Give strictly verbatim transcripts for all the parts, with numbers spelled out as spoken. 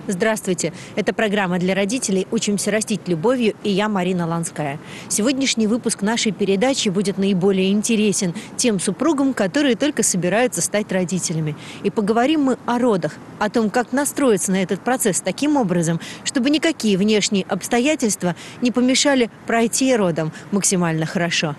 Здравствуйте! Это программа для родителей «Учимся растить любовью» и я, Марина Ланская. Сегодняшний выпуск нашей передачи будет наиболее интересен тем супругам, которые только собираются стать родителями. И поговорим мы о родах, о том, как настроиться на этот процесс таким образом, чтобы никакие внешние обстоятельства не помешали пройти родам максимально хорошо.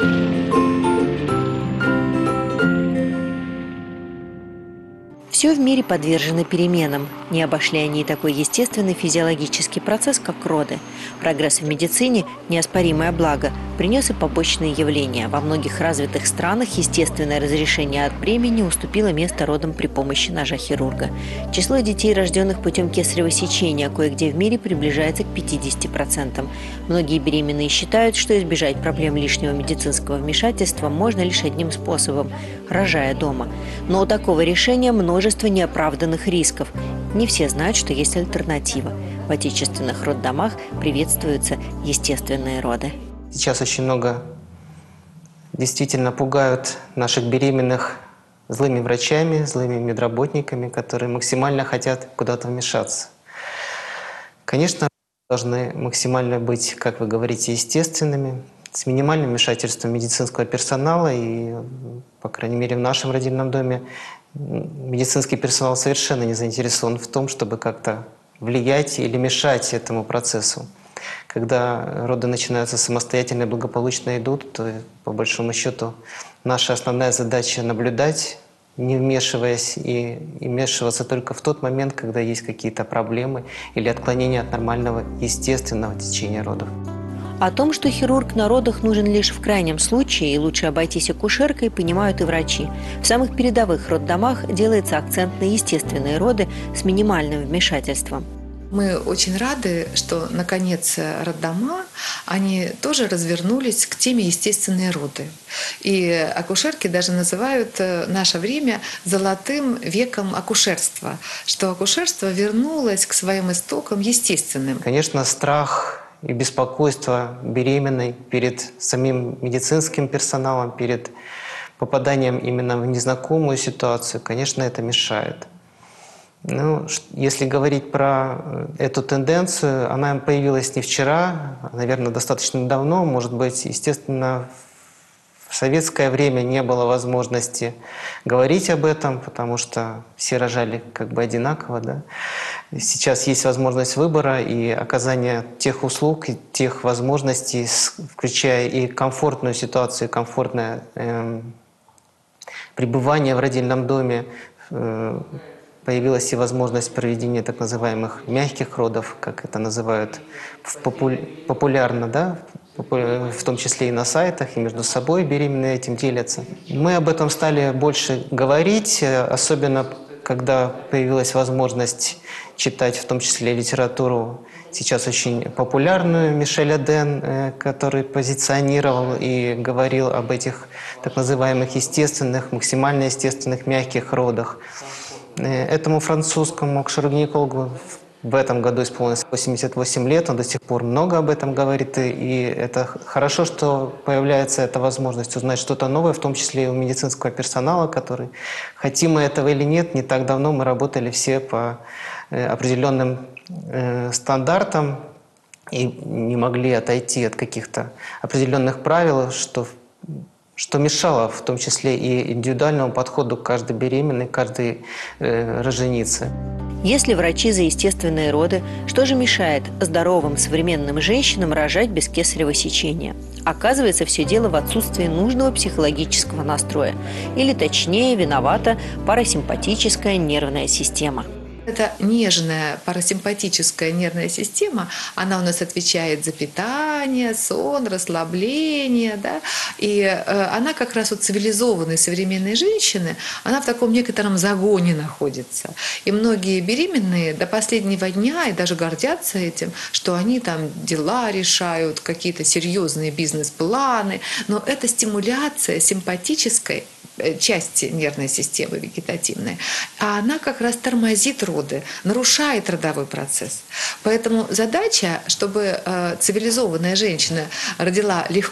Все в мире подвержено переменам. Не обошли они и такой естественный физиологический процесс, как роды. Прогресс в медицине – неоспоримое благо, принес и побочные явления. Во многих развитых странах естественное разрешение от бремени уступило место родам при помощи ножа хирурга. Число детей, рожденных путем кесарево сечения, кое-где в мире приближается к пятидесяти процентам. Многие беременные считают, что избежать проблем лишнего медицинского вмешательства можно лишь одним способом – рожая дома. Но у такого решения множество неоправданных рисков. Не все знают, что есть альтернатива. В отечественных роддомах приветствуются естественные роды. Сейчас очень много действительно пугают наших беременных злыми врачами, злыми медработниками, которые максимально хотят куда-то вмешаться. Конечно, должны максимально быть, как вы говорите, естественными, с минимальным вмешательством медицинского персонала. И, по крайней мере, в нашем родильном доме медицинский персонал совершенно не заинтересован в том, чтобы как-то влиять или мешать этому процессу. Когда роды начинаются самостоятельно и благополучно идут, то, по большому счету, наша основная задача – наблюдать, не вмешиваясь, и, и вмешиваться только в тот момент, когда есть какие-то проблемы или отклонения от нормального, естественного течения родов. О том, что хирург на родах нужен лишь в крайнем случае и лучше обойтись акушеркой, понимают и врачи. В самых передовых роддомах делается акцент на естественные роды с минимальным вмешательством. Мы очень рады, что, наконец, роддома, они тоже развернулись к теме естественные роды. И акушерки даже называют наше время золотым веком акушерства, что акушерство вернулось к своим истокам естественным. Конечно, страх и беспокойство беременной перед самим медицинским персоналом, перед попаданием именно в незнакомую ситуацию, конечно, это мешает. Ну, если говорить про эту тенденцию, она появилась не вчера, а, наверное, достаточно давно. Может быть, естественно, в советское время не было возможности говорить об этом, потому что все рожали как бы одинаково. Да? Сейчас есть возможность выбора и оказания тех услуг, и тех возможностей, включая и комфортную ситуацию, комфортное э, пребывание в родильном доме. Э, Появилась и возможность проведения так называемых мягких родов, как это называют популярно, да? В том числе и на сайтах, и между собой беременные этим делятся. Мы об этом стали больше говорить, особенно когда появилась возможность читать в том числе литературу, сейчас очень популярную, Мишель Аден, который позиционировал и говорил об этих так называемых естественных, максимально естественных мягких родах. Этому французскому акушеру-гинекологу в этом году исполнилось восемьдесят восемь лет, он до сих пор много об этом говорит, и это хорошо, что появляется эта возможность узнать что-то новое, в том числе и у медицинского персонала, который, хотим мы этого или нет, не так давно мы работали все по определенным стандартам и не могли отойти от каких-то определенных правил, что что мешало в том числе и индивидуальному подходу к каждой беременной, каждой э, роженице. Если врачи за естественные роды, что же мешает здоровым современным женщинам рожать без кесарево сечения? Оказывается, все дело в отсутствии нужного психологического настроя. Или точнее, виновата парасимпатическая нервная система. Эта нежная парасимпатическая нервная система, она у нас отвечает за питание, сон, расслабление, да? И э, она как раз у цивилизованной современной женщины, она в таком некотором загоне находится. И многие беременные до последнего дня и даже гордятся этим, что они там дела решают, какие-то серьезные бизнес-планы, но это стимуляция симпатической части нервной системы вегетативной, а она как раз тормозит роды, нарушает родовой процесс. Поэтому задача, чтобы цивилизованная женщина родила легко,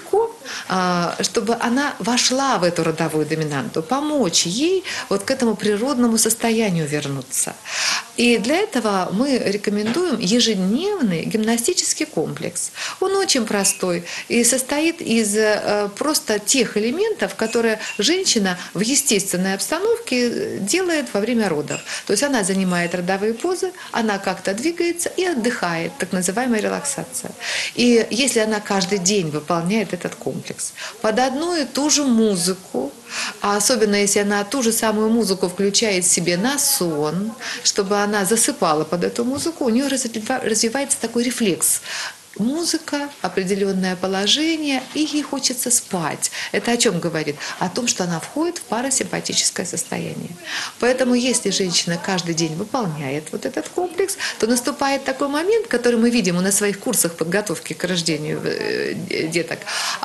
чтобы она вошла в эту родовую доминанту, помочь ей вот к этому природному состоянию вернуться. И для этого мы рекомендуем ежедневный гимнастический комплекс. Он очень простой и состоит из просто тех элементов, которые женщина в естественной обстановке делает во время родов. То есть она занимает родовые позы, она как-то двигается и отдыхает, так называемая релаксация. И если она каждый день выполняет этот комплекс под одну и ту же музыку, а особенно если она ту же самую музыку включает себе на сон, чтобы она засыпала под эту музыку, у нее развивается такой рефлекс. Музыка, определенное положение, и ей хочется спать. Это о чем говорит? О том, что она входит в парасимпатическое состояние. Поэтому, если женщина каждый день выполняет вот этот комплекс, то наступает такой момент, который мы видим на своих курсах подготовки к рождению деток,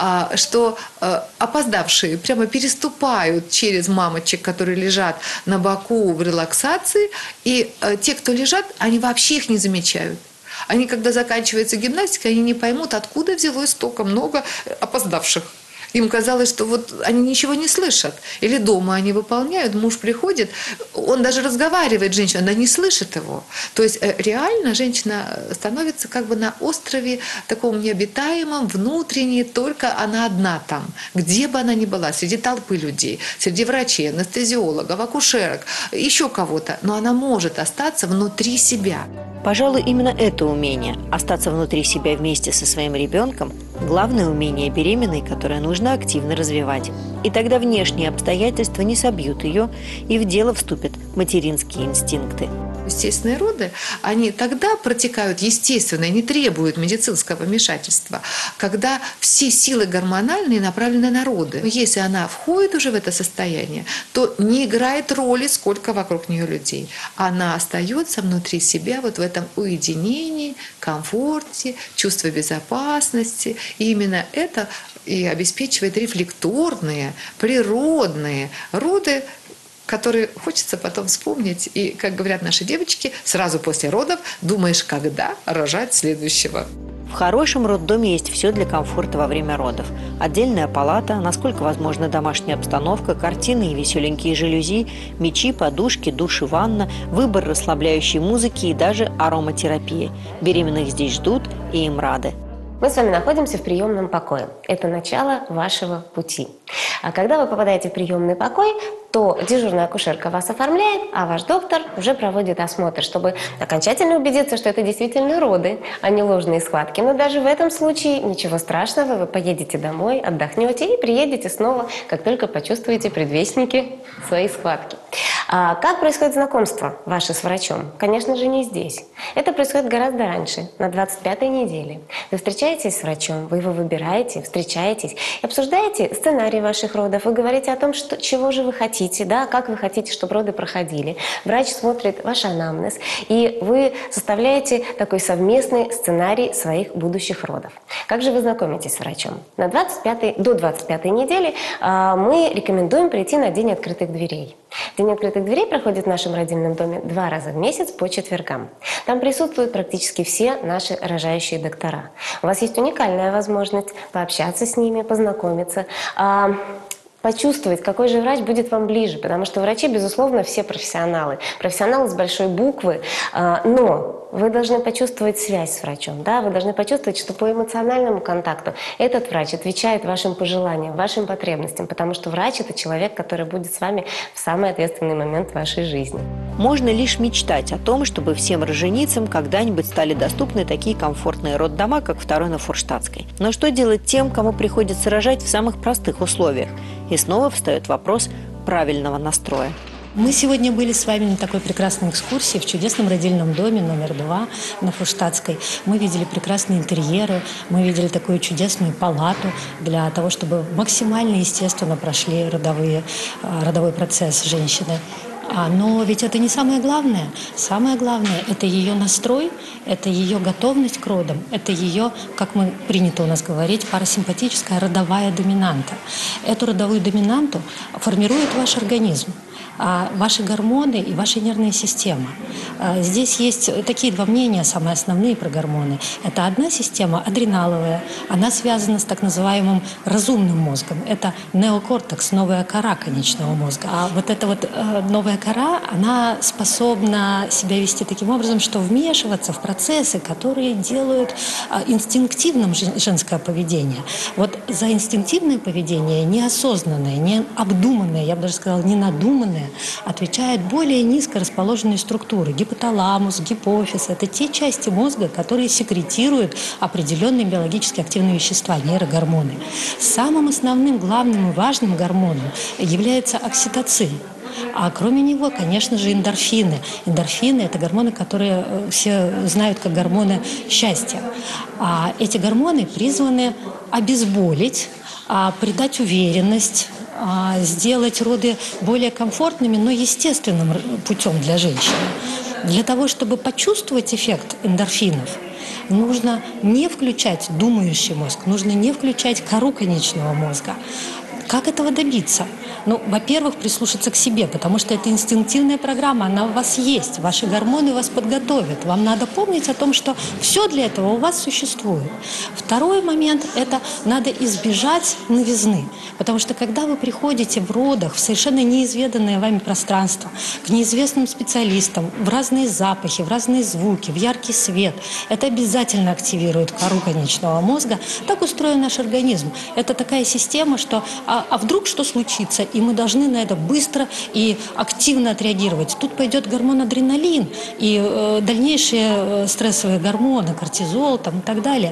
что опоздавшие прямо переступают через мамочек, которые лежат на боку в релаксации, и те, кто лежат, они вообще их не замечают. Они, когда заканчивается гимнастика, они не поймут, откуда взялось столько много опоздавших. Им казалось, что вот они ничего не слышат. Или дома они выполняют, муж приходит, он даже разговаривает с женщиной, она не слышит его. То есть реально женщина становится как бы на острове таком необитаемом, внутренней, только она одна там. Где бы она ни была, среди толпы людей, среди врачей, анестезиологов, акушерок, еще кого-то, но она может остаться внутри себя. Пожалуй, именно это умение – остаться внутри себя вместе со своим ребенком – главное умение беременной, которое нужно активно развивать. И тогда внешние обстоятельства не собьют ее, и в дело вступят материнские инстинкты. Естественные роды, они тогда протекают естественно и не требуют медицинского вмешательства, когда все силы гормональные направлены на роды. Если она входит уже в это состояние, то не играет роли, сколько вокруг нее людей. Она остается внутри себя вот в этом уединении, комфорте, чувстве безопасности. И именно это и обеспечивает рефлекторные, природные роды, которые хочется потом вспомнить. И, как говорят наши девочки, сразу после родов думаешь, когда рожать следующего. В хорошем роддоме есть все для комфорта во время родов. Отдельная палата, насколько возможно домашняя обстановка, картины и веселенькие жалюзи, мечи, подушки, душ и ванна, выбор расслабляющей музыки и даже ароматерапии. Беременных здесь ждут и им рады. Мы с вами находимся в приемном покое. Это начало вашего пути. А когда вы попадаете в приемный покой, то дежурная акушерка вас оформляет, а ваш доктор уже проводит осмотр, чтобы окончательно убедиться, что это действительно роды, а не ложные схватки. Но даже в этом случае ничего страшного, вы поедете домой, отдохнете и приедете снова, как только почувствуете предвестники своей схватки. А как происходит знакомство ваше с врачом? Конечно же, не здесь. Это происходит гораздо раньше, на двадцать пятой неделе. Вы встречаетесь с врачом, вы его выбираете, встречаетесь и обсуждаете сценарий ваших родов. Вы говорите о том, что, чего же вы хотите, да, как вы хотите, чтобы роды проходили. Врач смотрит ваш анамнез, и вы составляете такой совместный сценарий своих будущих родов. Как же вы знакомитесь с врачом? На двадцать пятой, до двадцать пятой недели а, мы рекомендуем прийти на День открытых дверей. День открытых дверей проходит в нашем родильном доме два раза в месяц по четвергам. Там присутствуют практически все наши рожающие доктора. У вас есть уникальная возможность пообщаться с ними, познакомиться, а, почувствовать, какой же врач будет вам ближе, потому что врачи, безусловно, все профессионалы. Профессионалы с большой буквы, а, но вы должны почувствовать связь с врачом, да? Вы должны почувствовать, что по эмоциональному контакту этот врач отвечает вашим пожеланиям, вашим потребностям, потому что врач – это человек, который будет с вами в самый ответственный момент вашей жизни. Можно лишь мечтать о том, чтобы всем роженицам когда-нибудь стали доступны такие комфортные роддома, как второй на Фурштадтской. Но что делать тем, кому приходится рожать в самых простых условиях? И снова встает вопрос правильного настроя. Мы сегодня были с вами на такой прекрасной экскурсии в чудесном родильном доме номер два на Фурштадтской. Мы видели прекрасные интерьеры, мы видели такую чудесную палату для того, чтобы максимально естественно прошли родовые, родовой процесс женщины. Но ведь это не самое главное. Самое главное – это ее настрой, это ее готовность к родам, это ее, как мы принято у нас говорить, парасимпатическая родовая доминанта. Эту родовую доминанту формирует ваш организм. а, ваши гормоны и ваша нервная система. А, здесь есть такие два мнения, самые основные про гормоны. Это одна система, адреналовая, она связана с так называемым разумным мозгом. Это неокортекс, новая кора конечного мозга. А вот эта вот э, новая кора, она способна себя вести таким образом, что вмешиваться в процессы, которые делают э, инстинктивным женское поведение. Вот за инстинктивное поведение, неосознанное, необдуманное, я бы даже сказала, ненадуманное, отвечают более низко расположенные структуры. Гипоталамус, гипофиз – это те части мозга, которые секретируют определенные биологически активные вещества, нейрогормоны. Самым основным, главным и важным гормоном является окситоцин. А кроме него, конечно же, эндорфины. Эндорфины – это гормоны, которые все знают как гормоны счастья. А эти гормоны призваны обезболить, придать уверенность, сделать роды более комфортными, но естественным путем для женщины. Для того, чтобы почувствовать эффект эндорфинов, нужно не включать думающий мозг, нужно не включать кору конечного мозга. Как этого добиться? Ну, во-первых, прислушаться к себе, потому что это инстинктивная программа, она у вас есть, ваши гормоны вас подготовят. Вам надо помнить о том, что все для этого у вас существует. Второй момент – это надо избежать новизны, потому что когда вы приходите в родах в совершенно неизведанное вами пространство, к неизвестным специалистам, в разные запахи, в разные звуки, в яркий свет, это обязательно активирует кору конечного мозга. Так устроен наш организм. Это такая система, что а, а вдруг что случится? И мы должны на это быстро и активно отреагировать. Тут пойдет гормон адреналин и э, дальнейшие э, стрессовые гормоны, кортизол там, и так далее.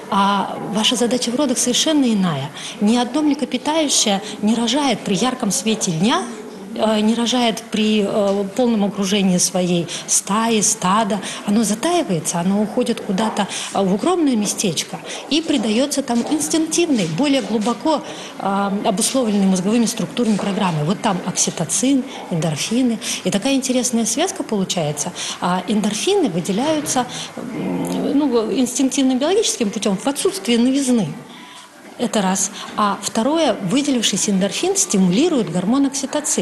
А ваша задача в родах совершенно иная. Ни одно млекопитающее не рожает при ярком свете дня, не рожает при э, полном окружении своей стаи, стада. Оно затаивается, оно уходит куда-то в укромное местечко и придается там инстинктивной, более глубоко э, обусловленной мозговыми структурами программы. Вот там окситоцин, эндорфины. И такая интересная связка получается. А эндорфины выделяются э, ну, инстинктивным биологическим путем в отсутствии новизны. Это раз. А второе, выделившийся эндорфин стимулирует гормон окситоцин.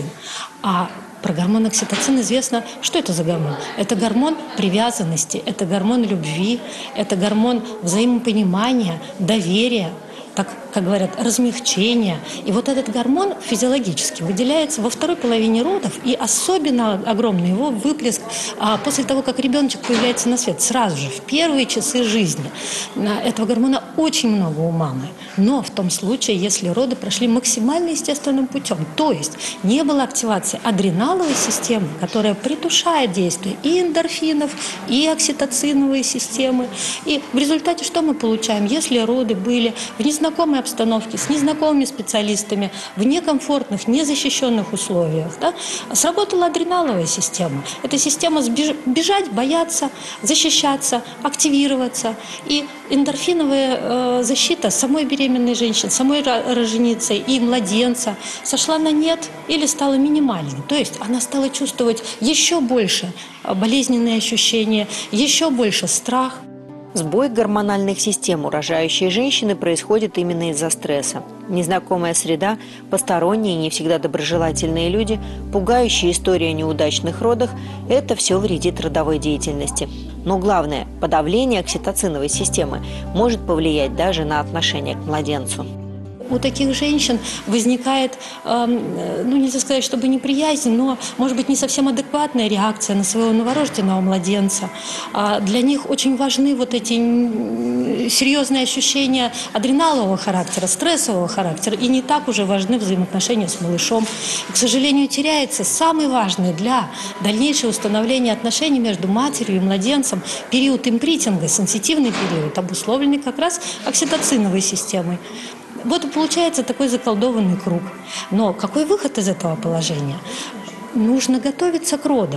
А про гормон окситоцин известно, что это за гормон. Это гормон привязанности, это гормон любви, это гормон взаимопонимания, доверия, так, как говорят, размягчения. И вот этот гормон физиологически выделяется во второй половине родов, и особенно огромный его выплеск а, после того, как ребеночек появляется на свет, сразу же, в первые часы жизни. Этого гормона очень много у мамы. Но в том случае, если роды прошли максимально естественным путем, то есть не было активации адреналовой системы, которая притушает действие и эндорфинов, и окситоциновой системы. И в результате что мы получаем? Если роды были в незнакомой обстановке, с незнакомыми специалистами, в некомфортных, незащищенных условиях, да, сработала адреналовая система. Это система бежать, бояться, защищаться, активироваться. И эндорфиновая э, защита самой беременной женщины, самой роженицы и младенца сошла на нет или стала минимальной. То есть она стала чувствовать еще больше болезненные ощущения, еще больше страх. Сбой гормональных систем у рожающей женщины происходит именно из-за стресса. Незнакомая среда, посторонние, не всегда доброжелательные люди, пугающая история о неудачных родах – это все вредит родовой деятельности. Но главное, подавление окситоциновой системы может повлиять даже на отношение к младенцу. У таких женщин возникает, э, ну нельзя сказать, чтобы неприязнь, но, может быть, не совсем адекватная реакция на своего новорожденного младенца. А для них очень важны вот эти серьезные ощущения адреналового характера, стрессового характера, и не так уже важны взаимоотношения с малышом. И, к сожалению, теряется самый важный для дальнейшего установления отношений между матерью и младенцем период импринтинга, сенситивный период, обусловленный как раз окситоциновой системой. Вот и получается такой заколдованный круг. Но какой выход из этого положения? Нужно готовиться к родам.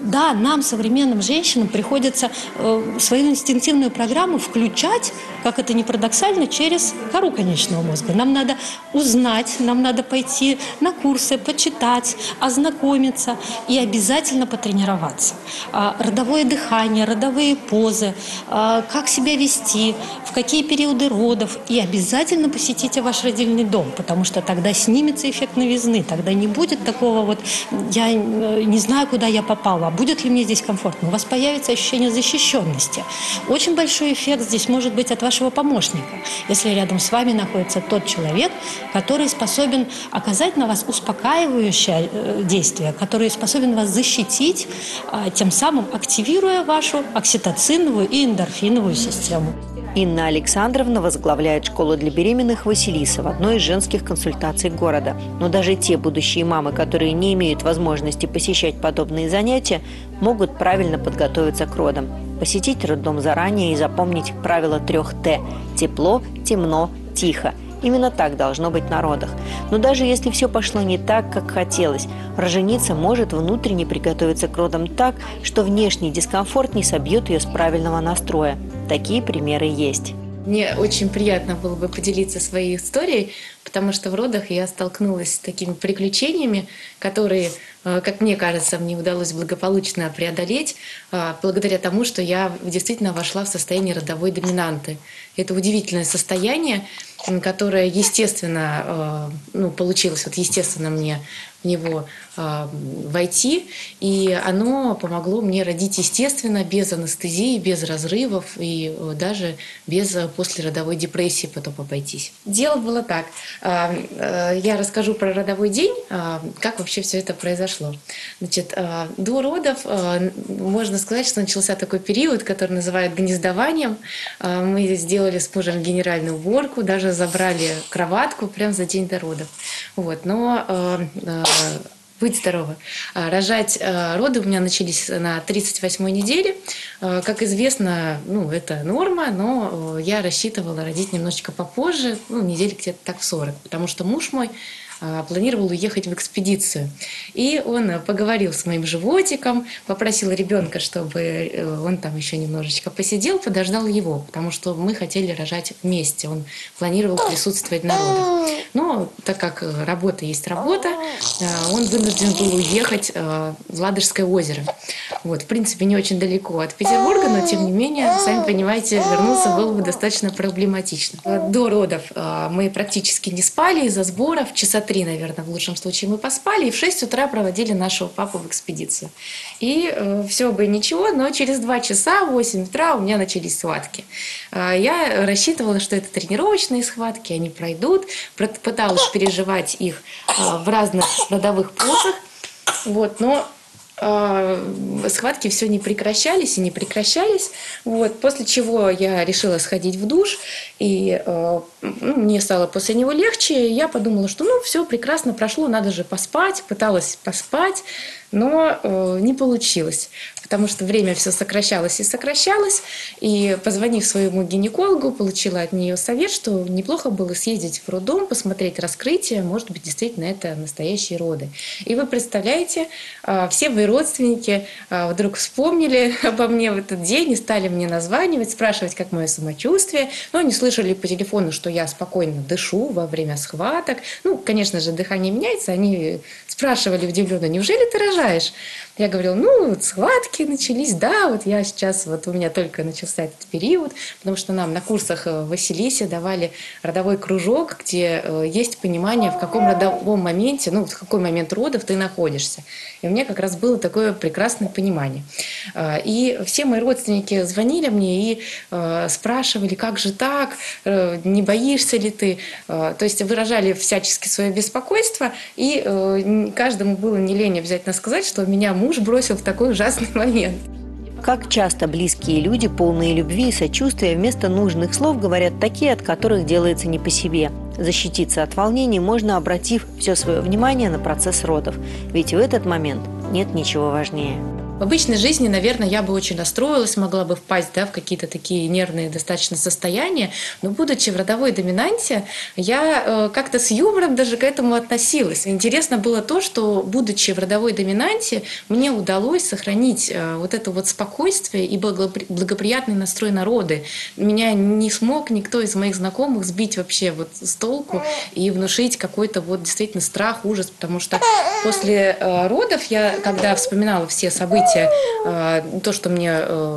да, нам, современным женщинам, приходится э, свою инстинктивную программу включать, как это ни парадоксально, через кору конечного мозга. Нам надо узнать, нам надо пойти на курсы, почитать, ознакомиться и обязательно потренироваться. А, родовое дыхание, родовые позы, а, как себя вести, в какие периоды родов. И обязательно посетите ваш родильный дом, потому что тогда снимется эффект новизны, тогда не будет такого вот «я не знаю, куда я попала, а будет ли мне здесь комфортно». У вас появится ощущение защищенности. Очень большой эффект здесь может быть от вашего помощника, если рядом с вами находится тот человек, который способен оказать на вас успокаивающее действие, который способен вас защитить, тем самым активируя вашу окситоциновую и эндорфиновую систему. Инна Александровна возглавляет школу для беременных «Василиса» в одной из женских консультаций города. Но даже те будущие мамы, которые не имеют возможности посещать подобные занятия, могут правильно подготовиться к родам. Посетить роддом заранее и запомнить правило трех «Т» – тепло, темно, тихо. Именно так должно быть на родах. Но даже если все пошло не так, как хотелось, роженица может внутренне приготовиться к родам так, что внешний дискомфорт не собьет ее с правильного настроя. Такие примеры есть. Мне очень приятно было бы поделиться своей историей, потому что в родах я столкнулась с такими приключениями, которые, как мне кажется, мне удалось благополучно преодолеть благодаря тому, что я действительно вошла в состояние родовой доминанты. Это удивительное состояние, которое, естественно, ну, получилось, вот естественно мне в него э, войти, и оно помогло мне родить естественно, без анестезии, без разрывов и э, даже без э, послеродовой депрессии потом обойтись. Дело было так. Э, э, я расскажу про родовой день, э, как вообще все это произошло. Значит, э, до родов э, можно сказать, что начался такой период, который называют гнездованием. Э, мы сделали с мужем генеральную уборку, даже забрали кроватку прямо за день до родов. Вот. Но э, э, быть здоровы. Рожать роды у меня начались на тридцать восьмой неделе. Как известно, ну, это норма, но я рассчитывала родить немножечко попозже, ну, недели где-то так в сорок, потому что муж мой планировал уехать в экспедицию. И он поговорил с моим животиком, попросил ребенка, чтобы он там еще немножечко посидел, подождал его, потому что мы хотели рожать вместе. Он планировал присутствовать на родах. Но так как работа есть работа, он вынужден был уехать в Ладожское озеро. Вот, в принципе, не очень далеко от Петербурга, но тем не менее, сами понимаете, вернуться было бы достаточно проблематично. До родов мы практически не спали из-за сборов. Часа три, наверное, в лучшем случае мы поспали, и в шесть утра проводили нашего папу в экспедицию. И э, все бы ничего, но через два часа, в восемь утра у меня начались схватки. Э, я рассчитывала, что это тренировочные схватки, они пройдут. Пыталась переживать их э, в разных родовых позах. Вот, но схватки все не прекращались и не прекращались. Вот. После чего я решила сходить в душ, и э, ну, мне стало после него легче. И я подумала, что ну все прекрасно прошло, надо же поспать. Пыталась поспать, но э, не получилось, потому что время все сокращалось и сокращалось. И, позвонив своему гинекологу, получила от нее совет, что неплохо было съездить в роддом, посмотреть раскрытие, может быть, действительно это настоящие роды. И вы представляете, э, все вы родственники вдруг вспомнили обо мне в этот день и стали мне названивать, спрашивать, как мое самочувствие. Но они слышали по телефону, что я спокойно дышу во время схваток. Ну, конечно же, дыхание меняется. Они спрашивали удивленно: неужели ты рожаешь? Я говорила: ну, вот схватки начались, да, вот я сейчас, вот у меня только начался этот период, потому что нам на курсах в Василисе давали родовой кружок, где есть понимание, в каком родовом моменте, ну, в какой момент родов ты находишься. И у меня как раз было такое прекрасное понимание. И все мои родственники звонили мне и спрашивали: как же так, не боишься ли ты? То есть выражали всячески свое беспокойство, и каждому было не лень обязательно сказать, что меня муж бросил в такой ужасный момент. Как часто близкие люди, полные любви и сочувствия, вместо нужных слов говорят такие, от которых делается не по себе. Защититься от волнений можно, обратив все свое внимание на процесс родов. Ведь в этот момент нет ничего важнее. В обычной жизни, наверное, я бы очень расстроилась, могла бы впасть, да, в какие-то такие нервные достаточно состояния, но будучи в родовой доминанте, я э, как-то с юмором даже к этому относилась. Интересно было то, что, будучи в родовой доминанте, мне удалось сохранить э, вот это вот спокойствие и благопри- благоприятный настрой народы. Меня не смог никто из моих знакомых сбить вообще вот с толку и внушить какой-то вот действительно страх, ужас, потому что после э, родов я, когда вспоминала все события, то, что мне,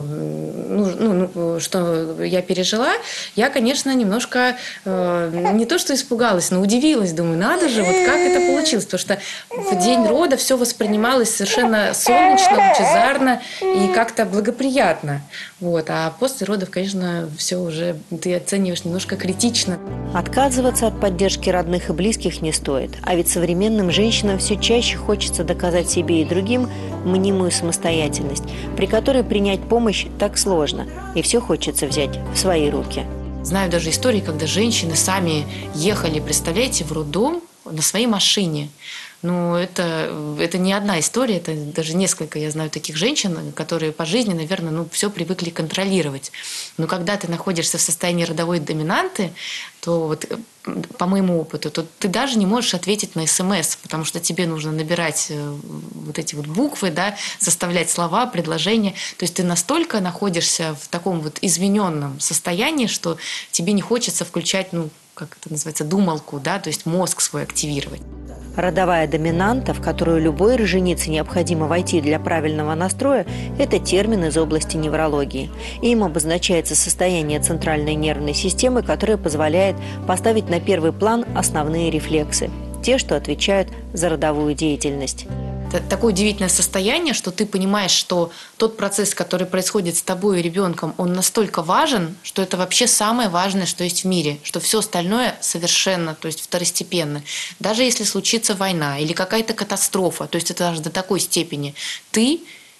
ну, ну, что я пережила, я, конечно, немножко не то что испугалась, но удивилась, думаю, надо же, вот как это получилось, потому что в день рода все воспринималось совершенно солнечно, лучезарно и как-то благоприятно, вот, а после родов, конечно, все уже ты оцениваешь немножко критично. Отказываться от поддержки родных и близких не стоит, а ведь современным женщинам все чаще хочется доказать себе и другим мнимую самостоятельность, при которой принять помощь так сложно, и все хочется взять в свои руки. Знаю даже истории, когда женщины сами ехали, представляете, в роддом на своей машине. Ну, это, это не одна история, это даже несколько, я знаю, таких женщин, которые по жизни, наверное, ну, все привыкли контролировать. Но когда ты находишься в состоянии родовой доминанты, то вот, по моему опыту, то ты даже не можешь ответить на смс, потому что тебе нужно набирать вот эти вот буквы, да, составлять слова, предложения. То есть ты настолько находишься в таком вот измененном состоянии, что тебе не хочется включать, ну, как это называется, думалку, да, то есть мозг свой активировать. Родовая доминанта, в которую любой роженице необходимо войти для правильного настроя, это термин из области неврологии. Им обозначается состояние центральной нервной системы, которое позволяет поставить на первый план основные рефлексы, те, что отвечают за родовую деятельность. Это такое удивительное состояние, что ты понимаешь, что тот процесс, который происходит с тобой и ребенком, он настолько важен, что это вообще самое важное, что есть в мире, что все остальное совершенно, то есть второстепенно. Даже если случится война или какая-то катастрофа, то есть это даже до такой степени, ты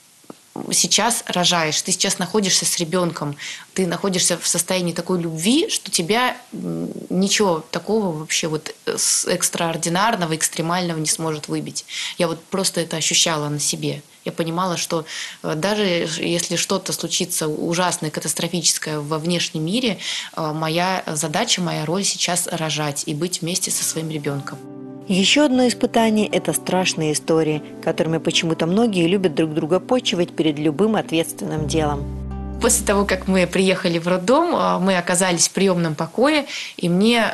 сейчас рожаешь, ты сейчас находишься с ребенком, ты находишься в состоянии такой любви, что тебя ничего такого вообще вот экстраординарного, экстремального не сможет выбить. Я вот просто это ощущала на себе. Я понимала, что даже если что-то случится ужасное, катастрофическое во внешнем мире, моя задача, моя роль сейчас рожать и быть вместе со своим ребенком. Еще одно испытание – это страшные истории, которыми почему-то многие любят друг друга почивать перед любым ответственным делом. После того, как мы приехали в роддом, мы оказались в приемном покое, и мне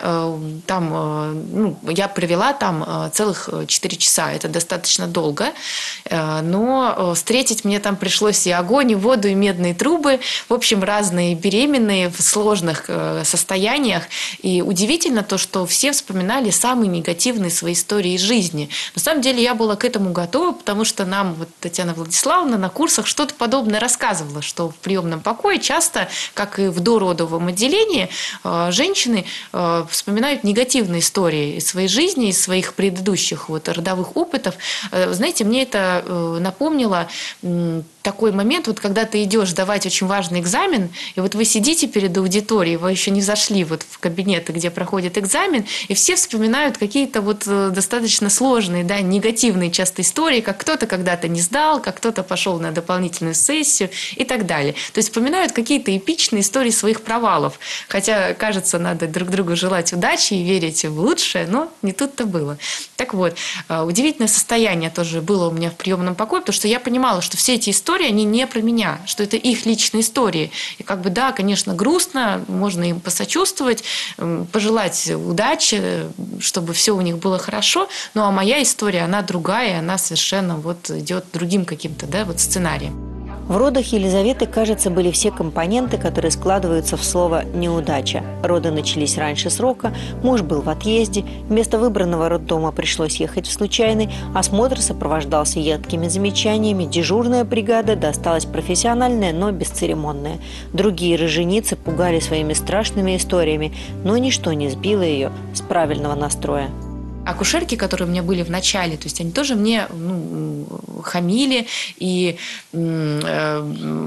там, ну, я провела там целых четыре часа. Это достаточно долго, но встретить мне там пришлось и огонь, и воду, и медные трубы. В общем, разные беременные в сложных состояниях. И удивительно то, что все вспоминали самые негативные свои истории из жизни. На самом деле я была к этому готова, потому что нам вот Татьяна Владиславовна на курсах что-то подобное рассказывала, что в приемном покое часто, как и в дородовом отделении, женщины вспоминают негативные истории из своей жизни, из своих предыдущих вот родовых опытов. Знаете, мне это напомнило такой момент, вот когда ты идешь сдавать очень важный экзамен, и вот вы сидите перед аудиторией, вы еще не зашли вот в кабинет, где проходит экзамен, и все вспоминают какие-то вот достаточно сложные, да, негативные часто истории, как кто-то когда-то не сдал, как кто-то пошел на дополнительную сессию и так далее. То есть вспоминают какие-то эпичные истории своих провалов. Хотя, кажется, надо друг другу желать удачи и верить в лучшее, но не тут-то было. Так вот, удивительное состояние тоже было у меня в приемном покое, потому что я понимала, что все эти истории, они не про меня, что это их личные истории. И как бы, да, конечно, грустно, можно им посочувствовать, пожелать удачи, чтобы все у них было хорошо, ну а моя история, она другая, она совершенно вот идет другим каким-то, да, вот сценарием. В родах Елизаветы, кажется, были все компоненты, которые складываются в слово «неудача». Роды начались раньше срока, муж был в отъезде, вместо выбранного роддома пришлось ехать в случайный, осмотр сопровождался едкими замечаниями, дежурная бригада досталась профессиональная, но бесцеремонная. Другие роженицы пугали своими страшными историями, но ничто не сбило ее с правильного настроя. Акушерки, которые у меня были в начале, то есть они тоже мне ну, хамили и э,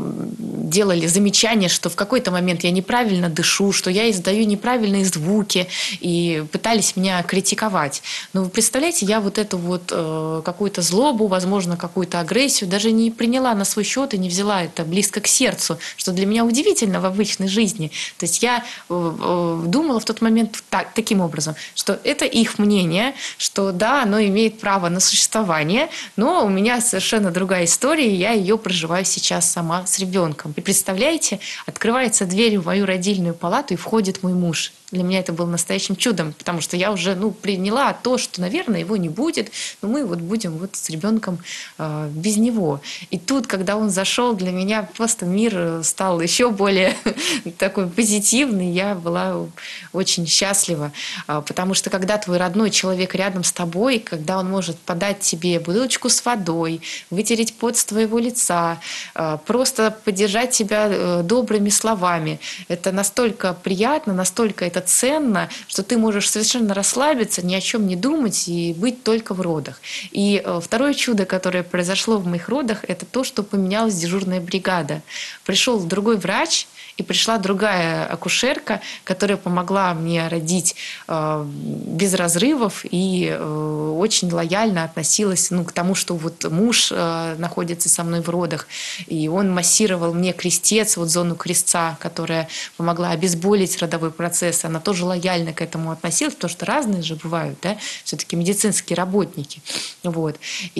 делали замечания, что в какой-то момент я неправильно дышу, что я издаю неправильные звуки, и пытались меня критиковать. Но вы представляете, я вот эту вот э, какую-то злобу, возможно, какую-то агрессию даже не приняла на свой счет и не взяла это близко к сердцу, что для меня удивительно в обычной жизни. То есть я э, э, думала в тот момент так, таким образом, что это их мнение, что да, оно имеет право на существование, но у меня совершенно другая история, и я ее проживаю сейчас сама с ребенком. И представляете, открывается дверь в мою родильную палату, и входит мой муж. Для меня это было настоящим чудом, потому что я уже ну, приняла то, что, наверное, его не будет, но мы вот будем вот с ребенком э, без него. И тут, когда он зашел, для меня просто мир стал еще более такой позитивный. Я была очень счастлива, э, потому что когда твой родной человек рядом с тобой, когда он может подать тебе бутылочку с водой, вытереть пот с твоего лица, э, просто поддержать тебя э, добрыми словами, это настолько приятно, настолько это ценно, что ты можешь совершенно расслабиться, ни о чем не думать и быть только в родах. И второе чудо, которое произошло в моих родах, это то, что поменялась дежурная бригада. Пришел другой врач, и пришла другая акушерка, которая помогла мне родить э, без разрывов и э, очень лояльно относилась ну, к тому, что вот муж э, находится со мной в родах, и он массировал мне крестец, вот зону крестца, которая помогла обезболить родовой процесс. Она тоже лояльно к этому относилась, потому что разные же бывают, да, все-таки медицинские работники. Вот.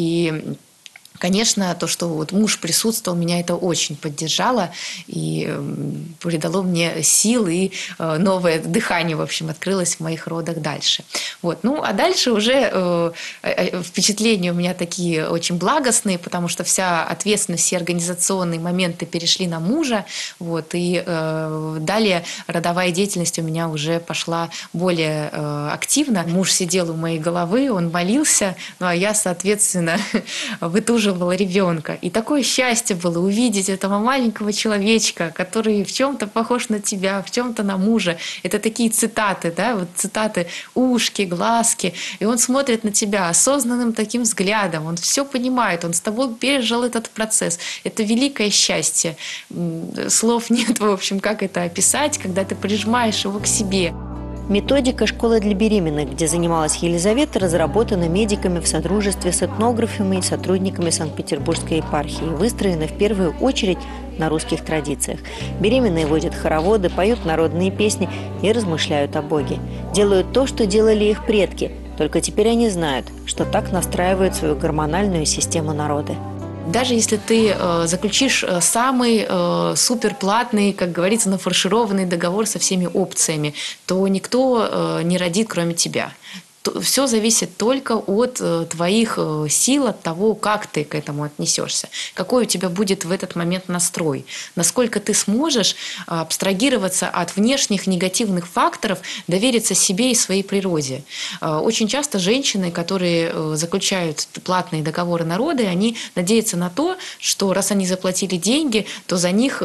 И конечно, то, что вот муж присутствовал, меня это очень поддержало и придало мне сил, и новое дыхание, в общем, открылось в моих родах дальше. Вот. Ну, а дальше уже э, впечатления у меня такие очень благостные, потому что вся ответственность, все организационные моменты перешли на мужа. Вот, и э, далее родовая деятельность у меня уже пошла более э, активно. Муж сидел у моей головы, он молился, ну, а я, соответственно, вытуживала ребенка. И такое счастье было увидеть этого маленького человечка, который в чем-то похож на тебя, в чем-то на мужа. Это такие цитаты, да, вот цитаты ушки, глазки. И он смотрит на тебя осознанным таким взглядом. Он все понимает, он с тобой пережил этот процесс. Это великое счастье. Слов нет, в общем, как это описать, когда ты прижимаешь его к себе. Методика «Школа для беременных», где занималась Елизавета, разработана медиками в содружестве с этнографами и сотрудниками Санкт-Петербургской епархии, выстроена в первую очередь на русских традициях. Беременные водят хороводы, поют народные песни и размышляют о Боге. Делают то, что делали их предки, только теперь они знают, что так настраивают свою гормональную систему народы. Даже если ты э, заключишь э, самый э, суперплатный, как говорится, нафаршированный договор со всеми опциями, то никто э, не родит, кроме тебя. Все зависит только от твоих сил, от того, как ты к этому отнесешься, какой у тебя будет в этот момент настрой, насколько ты сможешь абстрагироваться от внешних негативных факторов, довериться себе и своей природе. Очень часто женщины, которые заключают платные договоры на роды, они надеются на то, что раз они заплатили деньги, то за них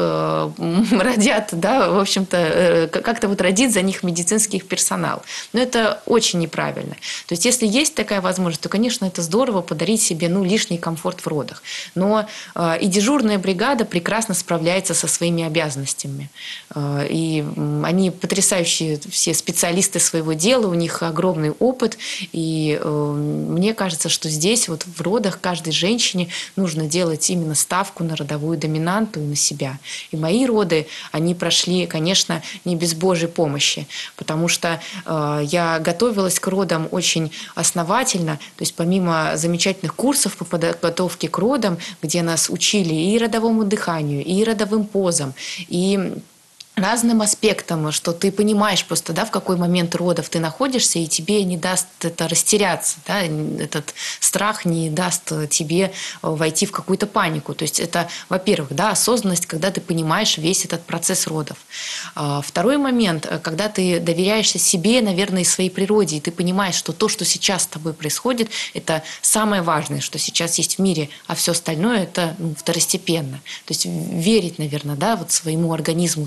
родят, да, в общем-то, как-то вот родит за них медицинский персонал. Но это очень неправильно. То есть, если есть такая возможность, то, конечно, это здорово подарить себе ну, лишний комфорт в родах. Но э, и дежурная бригада прекрасно справляется со своими обязанностями. Э, и они потрясающие все специалисты своего дела, у них огромный опыт. И э, мне кажется, что здесь вот в родах каждой женщине нужно делать именно ставку на родовую доминанту и на себя. И мои роды, они прошли, конечно, не без Божьей помощи, потому что э, я готовилась к родам очень основательно, то есть помимо замечательных курсов по подготовке к родам, где нас учили и родовому дыханию, и родовым позам, и разным аспектам, что ты понимаешь просто, да, в какой момент родов ты находишься, и тебе не даст это растеряться, да, этот страх не даст тебе войти в какую-то панику. То есть это, во-первых, да, осознанность, когда ты понимаешь весь этот процесс родов. Второй момент, когда ты доверяешься себе, наверное, и своей природе, и ты понимаешь, что то, что сейчас с тобой происходит, это самое важное, что сейчас есть в мире, а все остальное это ну, второстепенно. То есть верить, наверное, да, вот своему организму тоже очень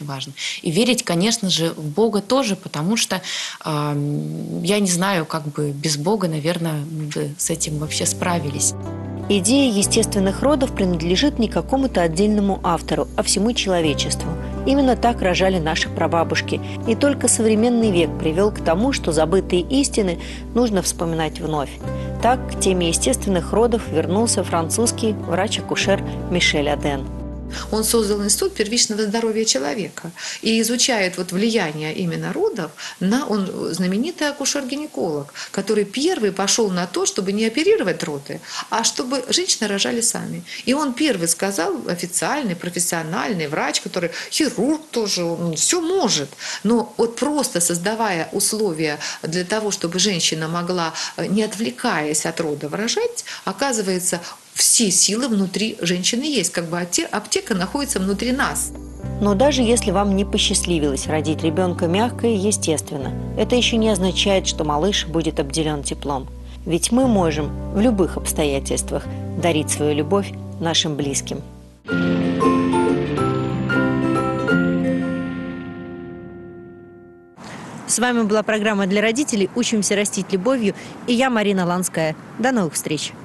очень важно. И верить, конечно же, в Бога тоже, потому что э, я не знаю, как бы без Бога, наверное, мы бы с этим вообще справились. Идея естественных родов принадлежит не какому-то отдельному автору, а всему человечеству. Именно так рожали наши прабабушки. И только современный век привел к тому, что забытые истины нужно вспоминать вновь. Так к теме естественных родов вернулся французский врач-акушер Мишель Аден. Он создал институт первичного здоровья человека и изучает вот влияние именно родов на... Он знаменитый акушер-гинеколог, который первый пошел на то, чтобы не оперировать роды, а чтобы женщины рожали сами. И он первый сказал, официальный, профессиональный врач, который хирург тоже, он все может. Но вот просто создавая условия для того, чтобы женщина могла, не отвлекаясь от родов, рожать, оказывается, все силы внутри женщины есть, как бы аптека находится внутри нас. Но даже если вам не посчастливилось родить ребенка мягко и естественно, это еще не означает, что малыш будет обделен теплом. Ведь мы можем в любых обстоятельствах дарить свою любовь нашим близким. С вами была программа для родителей «Учимся растить любовью» и я, Марина Ланская. До новых встреч!